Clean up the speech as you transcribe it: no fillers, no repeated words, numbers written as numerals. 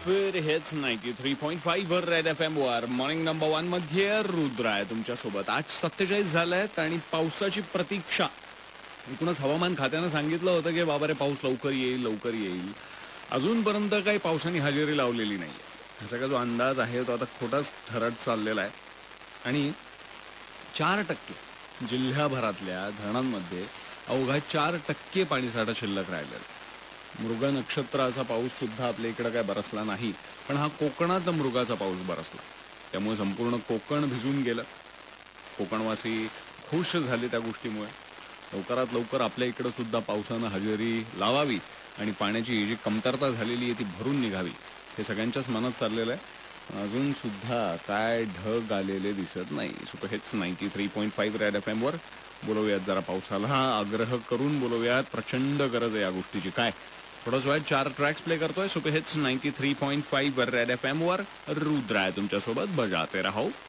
फिर हेच 93.5 वर रेड FM वर मॉर्निंग नंबर 1 मध्ये रुद्र आहे तुमच्या सोबत. आज 47 झालेत आणि पावसाची प्रतीक्षा. एकूणच हवामान खात्यानं सांगितलं होतं की बाबा रे पाऊस लवकर येईल लवकर येईल. अजूनपर्यंत काही पावसाने हजेरी लावलेली नाहीये. हा सगळा जो अंदाज आहे तो आता खोटाच ठरत चाललेला आहे. आणि 4% जिल्ह्याभरातल्या धरणांमध्ये अवघा 4% पाणीसाठा शिल्लक राहिलेला. मृग नक्षत्राचा पाऊस सुद्धा आपल्या इकडे काय बरसला नाही, पण हा कोकणात मृगाचा पाऊस बरसला. त्यामुळे संपूर्ण कोकण भिजून गेलं. कोकणवासी खुश झाले त्या गोष्टीमुळे. लवकरात लवकर आपल्या इकडे सुद्धा पावसानं हजेरी लावावी आणि पाण्याची जी कमतरता झालेली आहे ती भरून निघावी, हे सगळ्यांच्याच मनात चाललेलं आहे. अजून सुद्धा काय ढग आलेले दिसत नाही. सुपर हिट्स 93.5 रेड FM वर बोलवूयात जरा पावसाला. आग्रह करून बोलवूयात. प्रचंड गरज आहे या गोष्टीची. काय थोडंच वेळ 4 ट्रॅक्स प्ले करतोय. सुपर हिट्स 93.5 रेड FM वर रुद्र आहे तुमच्यासोबत. बजाते रहो.